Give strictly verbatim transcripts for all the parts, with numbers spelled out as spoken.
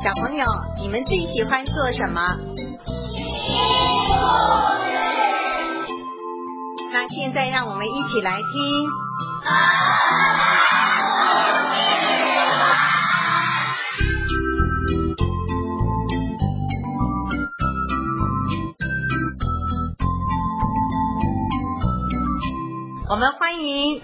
小朋友，你们最喜欢做什么？那现在让我们一起来听。我们欢迎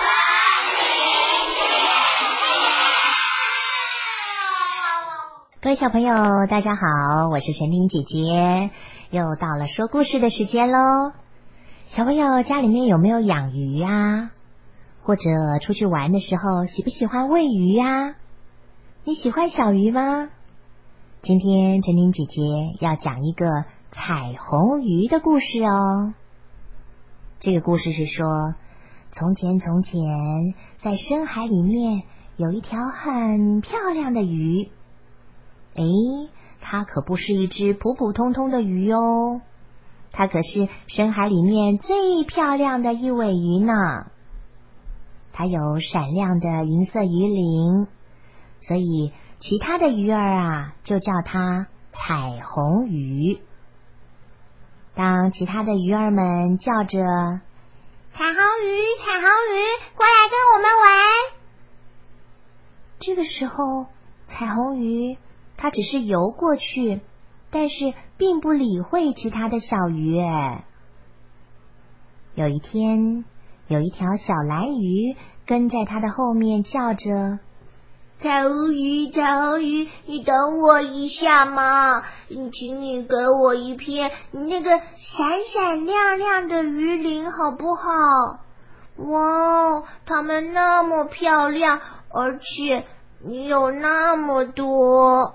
各位小朋友，大家好，我是陈婷姐姐，又到了说故事的时间咯。小朋友家里面有没有养鱼啊？或者出去玩的时候喜不喜欢喂鱼啊？你喜欢小鱼吗？今天陈婷姐姐要讲一个彩虹鱼的故事哦。这个故事是说，从前从前在深海里面有一条很漂亮的鱼。诶，它可不是一只普普通通的鱼哦，它可是深海里面最漂亮的一尾鱼呢。它有闪亮的银色鱼鳞，所以其他的鱼儿啊就叫它彩虹鱼。当其他的鱼儿们叫着彩虹鱼，彩虹鱼，过来跟我们玩， 这个时候彩虹鱼它只是游过去，但是并不理会其他的小鱼。诶，有一天，有一条小蓝鱼跟在它的后面叫着彩虹鱼，彩虹鱼，你等我一下嘛，请你给我一片那个闪闪亮亮的鱼鳞好不好？哇，它们那么漂亮，而且你有那么多。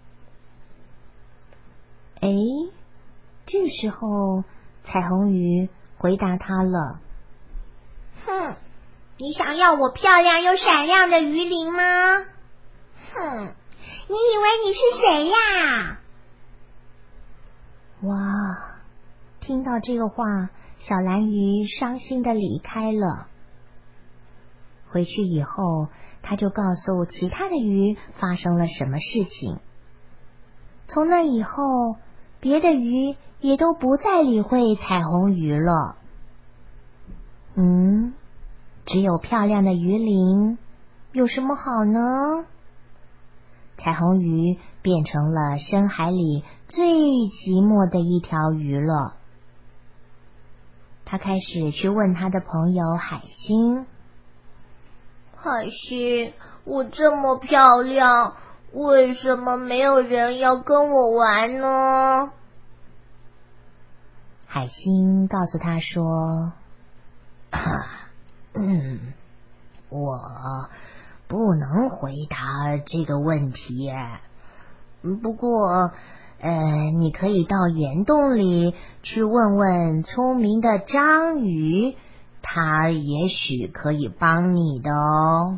诶，这个时候彩虹鱼回答他了， 哼，你想要我漂亮又闪亮的鱼鳞吗？哼，你以为你是谁呀？ 哇，听到这个话，小蓝鱼伤心地离开了。回去以后，他就告诉其他的鱼发生了什么事情。从那以后，别的鱼也都不再理会彩虹鱼了。嗯，只有漂亮的鱼鳞，有什么好呢？彩虹鱼变成了深海里最寂寞的一条鱼了。他开始去问他的朋友海星， 海星，我这么漂亮，为什么没有人要跟我玩呢？ 海星告诉他说，嗯，我不能回答这个问题，不过呃，你可以到岩洞里去问问聪明的章鱼，他也许可以帮你的哦。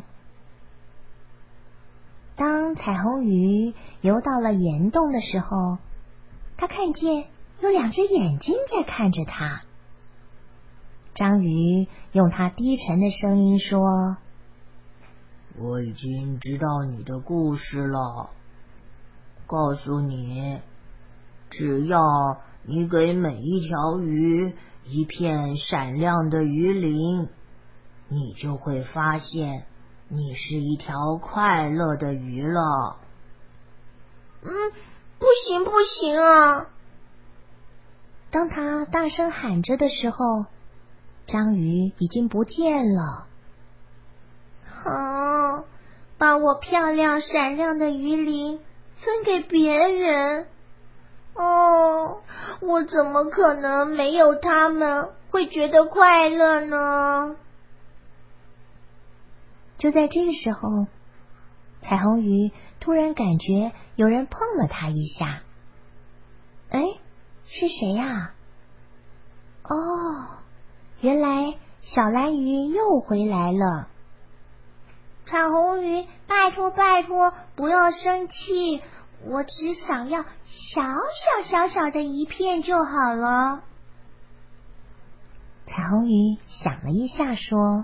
当彩虹鱼游到了岩洞的时候，他看见有两只眼睛在看着他。章鱼用他低沉的声音说， 我已经知道你的故事了，告诉你，只要你给每一条鱼一片闪亮的鱼鳞，你就会发现你是一条快乐的鱼了。 嗯，不行不行啊！ 当他大声喊着的时候，章鱼已经不见了。 啊，把我漂亮闪亮的鱼鳞分给别人。哦，我怎么可能没有他们会觉得快乐呢？ 就在这个时候，彩虹鱼突然感觉有人碰了它一下。哎，是谁呀？哦，原来小蓝鱼又回来了。 彩虹鱼，拜托拜托，不要生气，我只想要小小小小的一片就好了。 彩虹鱼想了一下说，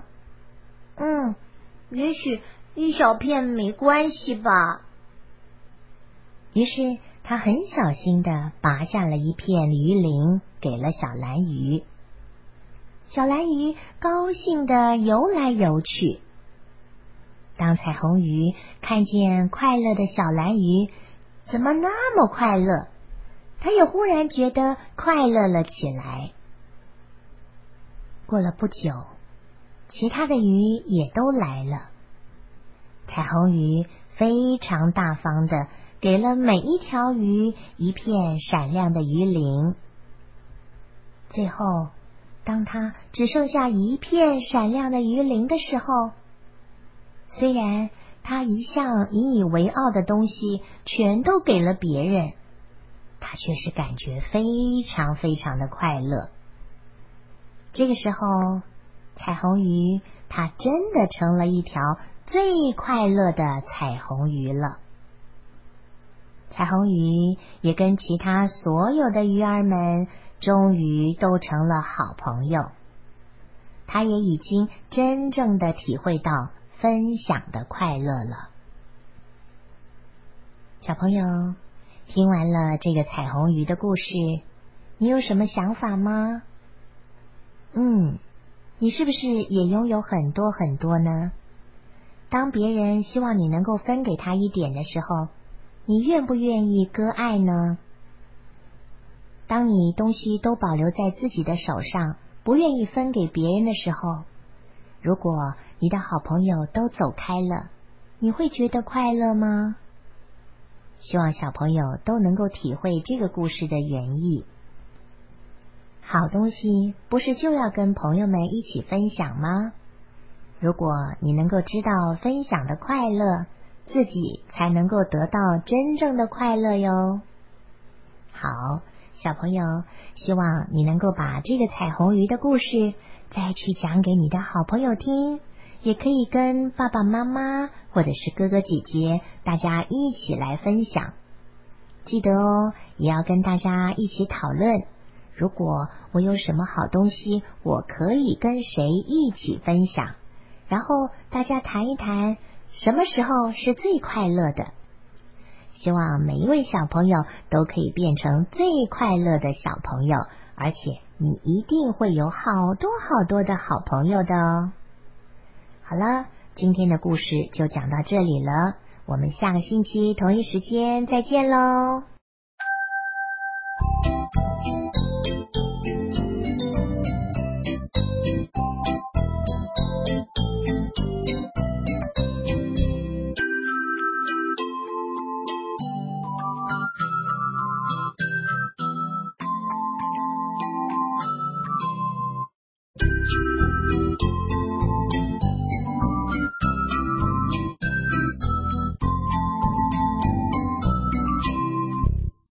嗯，也许一小片没关系吧。 于是他很小心地拔下了一片鱼鳞，给了小蓝鱼。小蓝鱼高兴地游来游去。当彩虹鱼看见快乐的小蓝鱼怎么那么快乐，它也忽然觉得快乐了起来。过了不久，其他的鱼也都来了。彩虹鱼非常大方的给了每一条鱼一片闪亮的鱼鳞。最后，当它只剩下一片闪亮的鱼鳞的时候，虽然它一向引以为傲的东西全都给了别人，它却是感觉非常非常的快乐。这个时候，彩虹鱼它真的成了一条最快乐的彩虹鱼了。彩虹鱼也跟其他所有的鱼儿们终于都成了好朋友。它也已经真正的体会到分享的快乐了。小朋友，听完了这个彩虹鱼的故事，你有什么想法吗？嗯，你是不是也拥有很多很多呢？当别人希望你能够分给他一点的时候，你愿不愿意割爱呢？当你东西都保留在自己的手上，不愿意分给别人的时候，如果你的好朋友都走开了，你会觉得快乐吗？希望小朋友都能够体会这个故事的原意。好东西不是就要跟朋友们一起分享吗？如果你能够知道分享的快乐，自己才能够得到真正的快乐哟。好，小朋友，希望你能够把这个彩虹鱼的故事再去讲给你的好朋友听，也可以跟爸爸妈妈或者是哥哥姐姐大家一起来分享。记得哦，也要跟大家一起讨论，如果我有什么好东西，我可以跟谁一起分享，然后大家谈一谈什么时候是最快乐的。希望每一位小朋友都可以变成最快乐的小朋友，而且你一定会有好多好多的好朋友的哦。好了，今天的故事就讲到这里了，我们下个星期同一时间再见喽。